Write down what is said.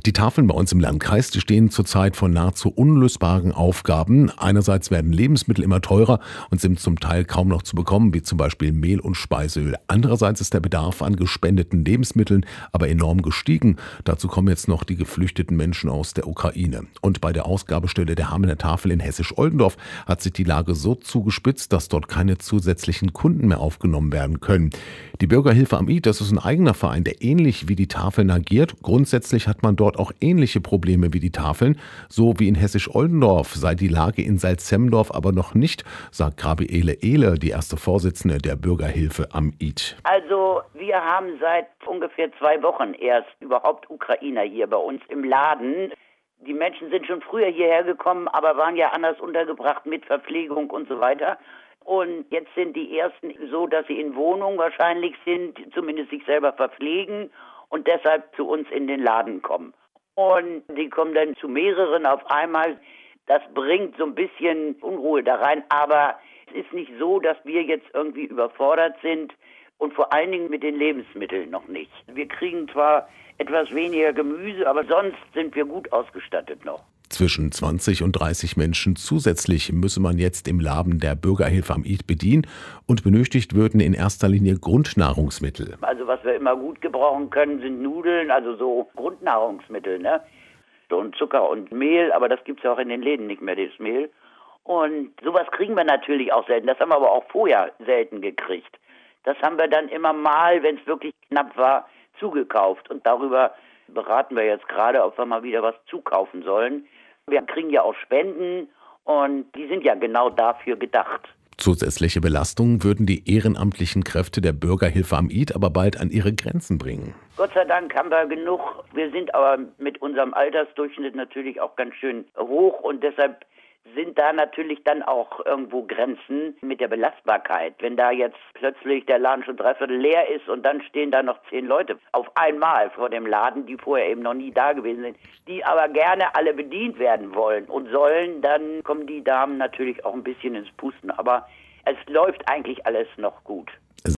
Die Tafeln bei uns im Landkreis, die stehen zurzeit vor nahezu unlösbaren Aufgaben. Einerseits werden Lebensmittel immer teurer und sind zum Teil kaum noch zu bekommen, wie zum Beispiel Mehl und Speiseöl. Andererseits ist der Bedarf an gespendeten Lebensmitteln aber enorm gestiegen. Dazu kommen jetzt noch die geflüchteten Menschen aus der Ukraine. Und bei der Ausgabestelle der Hamelner Tafel in Hessisch-Oldendorf hat sich die Lage so zugespitzt, dass dort keine zusätzlichen Kunden mehr aufgenommen werden können. Die Bürgerhilfe am Id, das ist ein eigener Verein, der ähnlich wie die Tafeln agiert. Grundsätzlich hat man dort auch ähnliche Probleme wie die Tafeln. So wie in Hessisch-Oldendorf sei die Lage in Salzhemdorf aber noch nicht, sagt Gabriele Ehle, die erste Vorsitzende der Bürgerhilfe am Id. Also wir haben seit ungefähr 2 Wochen erst überhaupt Ukrainer hier bei uns im Laden. Die Menschen sind schon früher hierher gekommen, aber waren ja anders untergebracht mit Verpflegung und so weiter. Und jetzt sind die ersten so, dass sie in Wohnungen wahrscheinlich sind, zumindest sich selber verpflegen und deshalb zu uns in den Laden kommen. Und die kommen dann zu mehreren auf einmal. Das bringt so ein bisschen Unruhe da rein, aber es ist nicht so, dass wir jetzt irgendwie überfordert sind und vor allen Dingen mit den Lebensmitteln noch nicht. Wir kriegen zwar etwas weniger Gemüse, aber sonst sind wir gut ausgestattet noch. Zwischen 20 und 30 Menschen zusätzlich müsse man jetzt im Laden der Bürgerhilfe am Id bedienen und benötigt würden in erster Linie Grundnahrungsmittel. Also was wir immer gut gebrauchen können, sind Nudeln, also so Grundnahrungsmittel, ne? Und Zucker und Mehl, aber das gibt's ja auch in den Läden nicht mehr, das Mehl. Und sowas kriegen wir natürlich auch selten, das haben wir aber auch vorher selten gekriegt. Das haben wir dann immer mal, wenn es wirklich knapp war, zugekauft und darüber beraten wir jetzt gerade, ob wir mal wieder was zukaufen sollen. Wir kriegen ja auch Spenden und die sind ja genau dafür gedacht. Zusätzliche Belastungen würden die ehrenamtlichen Kräfte der Bürgerhilfe am Id aber bald an ihre Grenzen bringen. Gott sei Dank haben wir genug. Wir sind aber mit unserem Altersdurchschnitt natürlich auch ganz schön hoch und deshalb sind da natürlich dann auch irgendwo Grenzen mit der Belastbarkeit. Wenn da jetzt plötzlich der Laden schon 3/4 leer ist und dann stehen da noch 10 Leute auf einmal vor dem Laden, die vorher eben noch nie da gewesen sind, die aber gerne alle bedient werden wollen und sollen, dann kommen die Damen natürlich auch ein bisschen ins Pusten. Aber es läuft eigentlich alles noch gut.